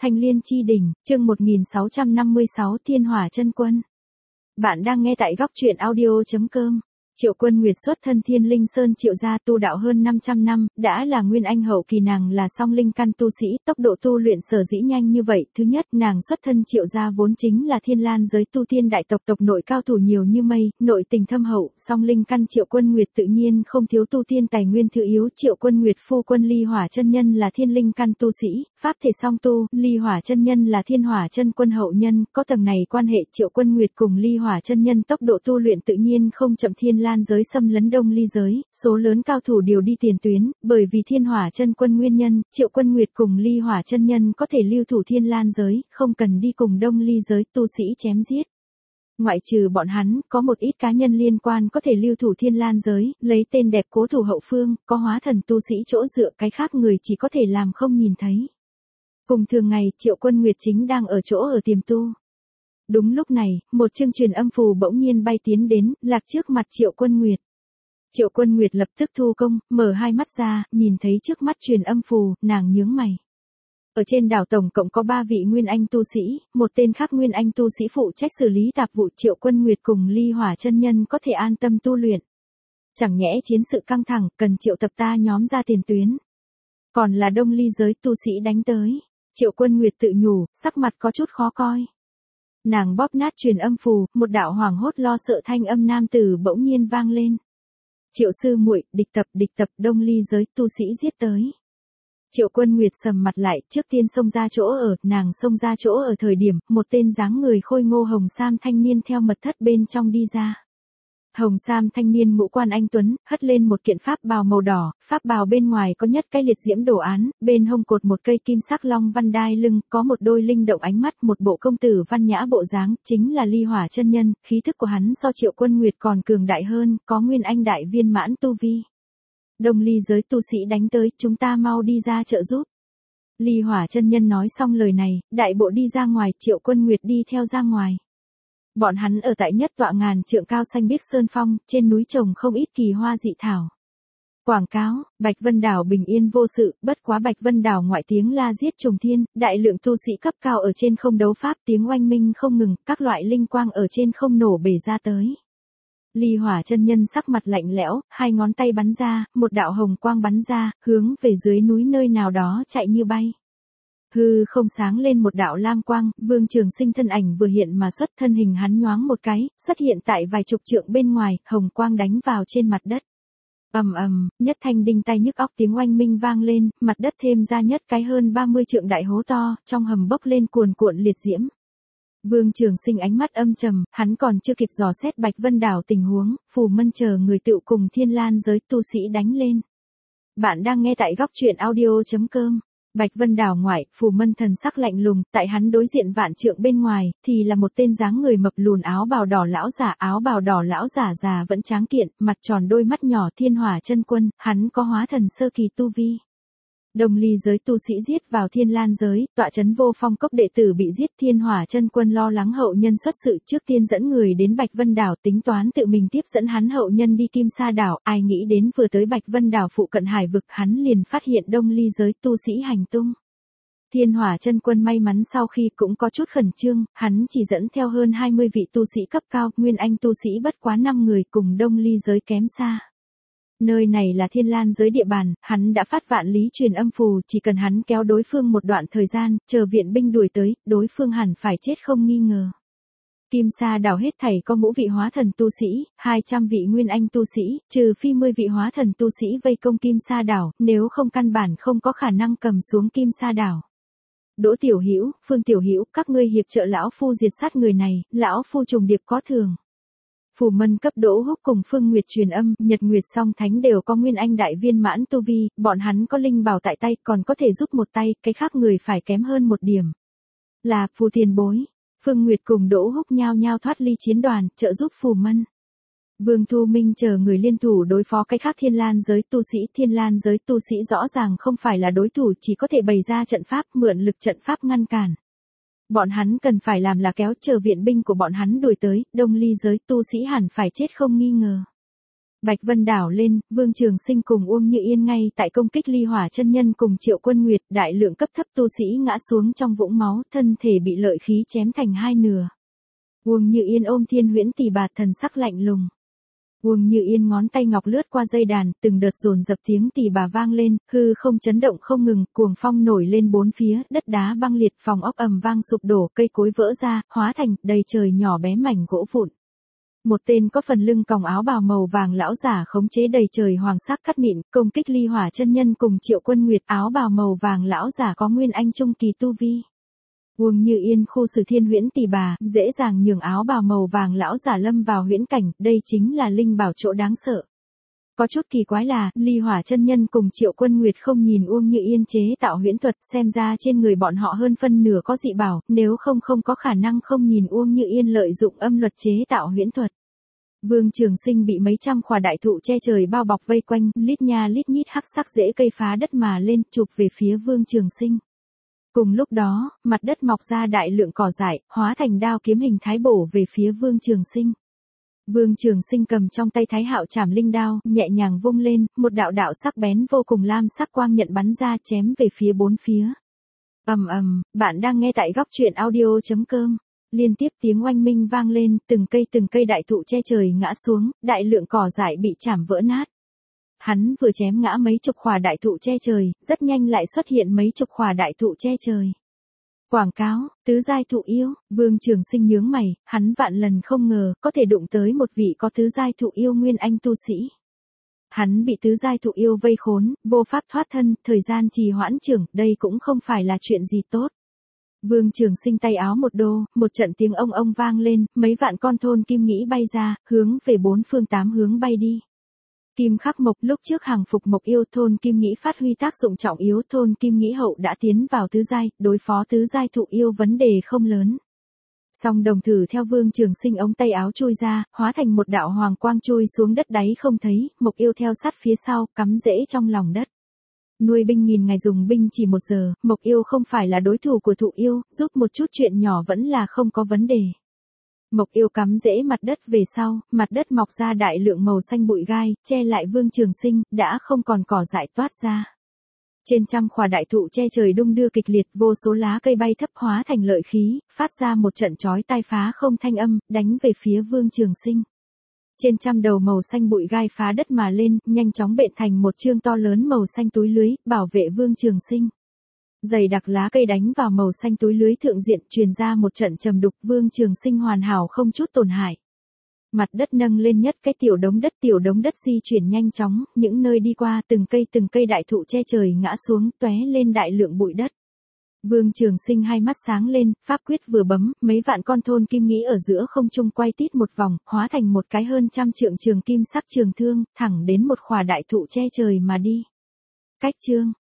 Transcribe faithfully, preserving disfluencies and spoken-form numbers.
Thanh Liên Chi Đỉnh, chương một nghìn sáu trăm năm mươi sáu Thiên Hỏa Chân Quân. Bạn đang nghe tại góc truyện audio chấm com. Triệu Quân Nguyệt xuất thân Thiên Linh Sơn Triệu gia, tu đạo hơn năm trăm năm, đã là nguyên anh hậu kỳ. Nàng là song linh căn tu sĩ, tốc độ tu luyện sở dĩ nhanh như vậy. Thứ nhất, nàng xuất thân Triệu gia vốn chính là thiên lan giới tu tiên đại tộc, tộc nội cao thủ nhiều như mây, nội tình thâm hậu. Song linh căn Triệu Quân Nguyệt tự nhiên không thiếu tu tiên tài nguyên thứ yếu. Triệu Quân Nguyệt phu quân Ly Hỏa chân nhân là thiên linh căn tu sĩ, pháp thể song tu. Ly Hỏa chân nhân là Thiên Hỏa chân quân hậu nhân, có tầng này quan hệ. Triệu Quân Nguyệt cùng Ly Hỏa chân nhân tốc độ tu luyện tự nhiên không chậm thiên lan giới xâm lấn Đông Ly giới, số lớn cao thủ đều đi tiền tuyến, bởi vì Thiên Hỏa chân quân nguyên nhân, Triệu Quân Nguyệt cùng Ly Hỏa chân nhân có thể lưu thủ thiên lan giới, không cần đi cùng Đông Ly giới tu sĩ chém giết. Ngoại trừ bọn hắn, có một ít cá nhân liên quan có thể lưu thủ thiên lan giới, lấy tên đẹp cố thủ hậu phương, có hóa thần tu sĩ chỗ dựa, cái khác người chỉ có thể làm không nhìn thấy. Cùng thường ngày, Triệu Quân Nguyệt chính đang ở chỗ ở tiềm tu. Đúng lúc này, một chương truyền âm phù bỗng nhiên bay tiến đến, lạc trước mặt Triệu Quân Nguyệt. Triệu Quân Nguyệt lập tức thu công, mở hai mắt ra, nhìn thấy trước mắt truyền âm phù, nàng nhướng mày. Ở trên đảo tổng cộng có ba vị nguyên anh tu sĩ, một tên khác nguyên anh tu sĩ phụ trách xử lý tạp vụ. Triệu Quân Nguyệt cùng Ly Hỏa chân nhân có thể an tâm tu luyện. Chẳng nhẽ chiến sự căng thẳng, cần triệu tập ta nhóm ra tiền tuyến. Còn là Đông Ly giới tu sĩ đánh tới. Triệu Quân Nguyệt tự nhủ, sắc mặt có chút khó coi. Nàng bóp nát truyền âm phù, một đạo hoảng hốt lo sợ thanh âm nam tử bỗng nhiên vang lên. Triệu sư muội, địch tập, địch tập, Đông Ly giới tu sĩ giết tới. Triệu Quân Nguyệt sầm mặt lại, trước tiên xông ra chỗ ở. Nàng xông ra chỗ ở thời điểm, một tên dáng người khôi ngô hồng sam thanh niên theo mật thất bên trong đi ra. Hồng sam thanh niên ngũ quan anh tuấn, hất lên một kiện pháp bào màu đỏ, pháp bào bên ngoài có nhất cái liệt diễm đồ án, bên hông cột một cây kim sắc long văn đai lưng, có một đôi linh động ánh mắt, một bộ công tử văn nhã bộ dáng, chính là Ly Hỏa chân nhân. Khí thức của hắn so Triệu Quân Nguyệt còn cường đại hơn, có nguyên anh đại viên mãn tu vi. Đông Ly giới tu sĩ đánh tới, chúng ta mau đi ra trợ giúp. Ly Hỏa chân nhân nói xong lời này, đại bộ đi ra ngoài, Triệu Quân Nguyệt đi theo ra ngoài. Bọn hắn ở tại nhất tọa ngàn trượng cao xanh biếc sơn phong, trên núi trồng không ít kỳ hoa dị thảo. Quảng cáo, Bạch Vân đảo bình yên vô sự, bất quá Bạch Vân đảo ngoại tiếng la giết trùng thiên, đại lượng tu sĩ cấp cao ở trên không đấu pháp, tiếng oanh minh không ngừng, các loại linh quang ở trên không nổ bể ra tới. Ly Hỏa chân nhân sắc mặt lạnh lẽo, hai ngón tay bắn ra, một đạo hồng quang bắn ra, hướng về dưới núi nơi nào đó chạy như bay. Hư không sáng lên một đạo lam quang, Vương Trường Sinh thân ảnh vừa hiện mà xuất, thân hình hắn nhoáng một cái, xuất hiện tại vài chục trượng bên ngoài, hồng quang đánh vào trên mặt đất. Ầm ầm, nhất thanh đinh tai nhức óc tiếng oanh minh vang lên, mặt đất thêm ra nhất cái hơn ba mươi trượng đại hố to, trong hầm bốc lên cuồn cuộn liệt diễm. Vương Trường Sinh ánh mắt âm trầm, hắn còn chưa kịp dò xét Bạch Vân đảo tình huống, Phù Mân chờ người tựu cùng thiên lan giới tu sĩ đánh lên. Bạn đang nghe tại góc truyện audio chấm com. Bạch Vân đảo ngoại, Phù Mân thần sắc lạnh lùng, tại hắn đối diện vạn trượng bên ngoài, thì là một tên dáng người mập lùn áo bào đỏ lão giả, áo bào đỏ lão giả già vẫn tráng kiện, mặt tròn đôi mắt nhỏ. Thiên Hỏa chân quân, hắn có hóa thần sơ kỳ tu vi. Đông Ly giới tu sĩ giết vào thiên lan giới, tọa chấn Vô Phong cốc đệ tử bị giết. Thiên Hỏa chân quân lo lắng hậu nhân xuất sự, trước tiên dẫn người đến Bạch Vân đảo, tính toán tự mình tiếp dẫn hắn hậu nhân đi Kim Sa đảo. Ai nghĩ đến vừa tới Bạch Vân đảo phụ cận hải vực, hắn liền phát hiện Đông Ly giới tu sĩ hành tung. Thiên Hỏa chân quân may mắn sau khi cũng có chút khẩn trương, hắn chỉ dẫn theo hơn hai mươi vị tu sĩ cấp cao, nguyên anh tu sĩ bất quá năm người, cùng Đông Ly giới kém xa. Nơi này là thiên lan giới địa bàn, hắn đã phát vạn lý truyền âm phù, chỉ cần hắn kéo đối phương một đoạn thời gian, chờ viện binh đuổi tới, đối phương hẳn phải chết không nghi ngờ. Kim Sa đảo hết thảy có ngũ vị hóa thần tu sĩ, hai trăm vị nguyên anh tu sĩ, trừ phi mươi vị hóa thần tu sĩ vây công Kim Sa đảo, nếu không căn bản không có khả năng cầm xuống Kim Sa đảo. Đỗ Tiểu Hữu, Phương Tiểu Hữu, các ngươi hiệp trợ lão phu diệt sát người này, lão phu trùng điệp có thưởng. Phù Mân cấp Đỗ Húc cùng Phương Nguyệt truyền âm, Nhật Nguyệt song thánh đều có nguyên anh đại viên mãn tu vi, bọn hắn có linh bảo tại tay, còn có thể giúp một tay, cái khác người phải kém hơn một điểm. Là Phù tiền bối. Phương Nguyệt cùng Đỗ Húc nhao nhao thoát ly chiến đoàn, trợ giúp Phù Mân. Vương Thu Minh chờ người liên thủ đối phó cái khác thiên lan giới tu sĩ. Thiên lan giới tu sĩ rõ ràng không phải là đối thủ, chỉ có thể bày ra trận pháp, mượn lực trận pháp ngăn cản. Bọn hắn cần phải làm là kéo chờ viện binh của bọn hắn đuổi tới, Đông Ly giới tu sĩ hẳn phải chết không nghi ngờ. Bạch Vân đảo lên, Vương Trường Sinh cùng Uông Như Yên ngay tại công kích Ly Hỏa chân nhân cùng Triệu Quân Nguyệt, đại lượng cấp thấp tu sĩ ngã xuống trong vũng máu, thân thể bị lợi khí chém thành hai nửa. Uông Như Yên ôm Thiên Huyễn Tỷ Bà, thần sắc lạnh lùng. Uông Như Yên ngón tay ngọc lướt qua dây đàn, từng đợt dồn dập tiếng tỳ bà vang lên, hư không chấn động không ngừng, cuồng phong nổi lên bốn phía, đất đá băng liệt, phòng ốc ầm vang sụp đổ, cây cối vỡ ra, hóa thành đầy trời nhỏ bé mảnh gỗ vụn. Một tên có phần lưng còng áo bào màu vàng lão giả khống chế đầy trời hoàng sắc cắt mịn, công kích Ly Hỏa chân nhân cùng Triệu Quân Nguyệt. Áo bào màu vàng lão giả có nguyên anh trung kỳ tu vi. Uông Như Yên khu xử Thiên Huyễn Tỷ Bà, dễ dàng nhường áo bào màu vàng lão giả lâm vào huyễn cảnh, đây chính là linh bảo chỗ đáng sợ. Có chút kỳ quái là, Ly Hỏa chân nhân cùng Triệu Quân Nguyệt không nhìn Uông Như Yên chế tạo huyễn thuật, xem ra trên người bọn họ hơn phân nửa có dị bảo, nếu không không có khả năng không nhìn Uông Như Yên lợi dụng âm luật chế tạo huyễn thuật. Vương Trường Sinh bị mấy trăm khỏa đại thụ che trời bao bọc vây quanh, lít nha lít nhít hắc sắc rễ cây phá đất mà lên, chụp về phía Vương Trường Sinh. Cùng lúc đó, mặt đất mọc ra đại lượng cỏ dại, hóa thành đao kiếm hình thái bổ về phía Vương Trường Sinh. Vương Trường Sinh cầm trong tay Thái Hạo Trảm Linh đao, nhẹ nhàng vung lên, một đạo đạo sắc bén vô cùng lam sắc quang nhận bắn ra, chém về phía bốn phía. Ầm ầm, bạn đang nghe tại góc truyện audio chấm com. Liên tiếp tiếng oanh minh vang lên, từng cây từng cây đại thụ che trời ngã xuống, đại lượng cỏ dại bị chảm vỡ nát. Hắn vừa chém ngã mấy chục khỏa đại thụ che trời, rất nhanh lại xuất hiện mấy chục khỏa đại thụ che trời. Quảng cáo, tứ giai thụ yêu, Vương Trường Sinh nhướng mày, hắn vạn lần không ngờ, có thể đụng tới một vị có tứ giai thụ yêu nguyên anh tu sĩ. Hắn bị tứ giai thụ yêu vây khốn, vô pháp thoát thân, thời gian trì hoãn trưởng, đây cũng không phải là chuyện gì tốt. Vương Trường Sinh tay áo một đô, một trận tiếng ông ông vang lên, mấy vạn con thôn kim nghĩ bay ra, hướng về bốn phương tám hướng bay đi. Kim Khắc Mộc lúc trước hàng phục Mộc yêu, thôn kim nghĩ phát huy tác dụng trọng yếu, thôn kim nghĩ hậu đã tiến vào tứ giai, đối phó tứ giai thụ yêu vấn đề không lớn. Song đồng thử theo Vương Trường Sinh ống tay áo chui ra, hóa thành một đạo hoàng quang chui xuống đất đáy không thấy, Mộc yêu theo sát phía sau, cắm rễ trong lòng đất. Nuôi binh nghìn ngày dùng binh chỉ một giờ, Mộc yêu không phải là đối thủ của thụ yêu, giúp một chút chuyện nhỏ vẫn là không có vấn đề. Mộc yêu cắm rễ mặt đất về sau, mặt đất mọc ra đại lượng màu xanh bụi gai, che lại Vương Trường Sinh, đã không còn cỏ dại toát ra. Trên trăm khỏa đại thụ che trời đung đưa kịch liệt, vô số lá cây bay thấp hóa thành lợi khí, phát ra một trận chói tai phá không thanh âm, đánh về phía Vương Trường Sinh. Trên trăm đầu màu xanh bụi gai phá đất mà lên, nhanh chóng bện thành một chương to lớn màu xanh túi lưới, bảo vệ Vương Trường Sinh. Dày đặc lá cây đánh vào màu xanh túi lưới thượng diện, truyền ra một trận trầm đục, Vương Trường Sinh hoàn hảo không chút tổn hại. Mặt đất nâng lên nhất cái tiểu đống đất, tiểu đống đất di chuyển nhanh chóng, những nơi đi qua từng cây từng cây đại thụ che trời ngã xuống, tóe lên đại lượng bụi đất. Vương Trường Sinh hai mắt sáng lên, pháp quyết vừa bấm, mấy vạn con thôn kim nghĩ ở giữa không trung quay tít một vòng, hóa thành một cái hơn trăm trượng trường kim sắc trường thương, thẳng đến một khỏa đại thụ che trời mà đi. Cách chương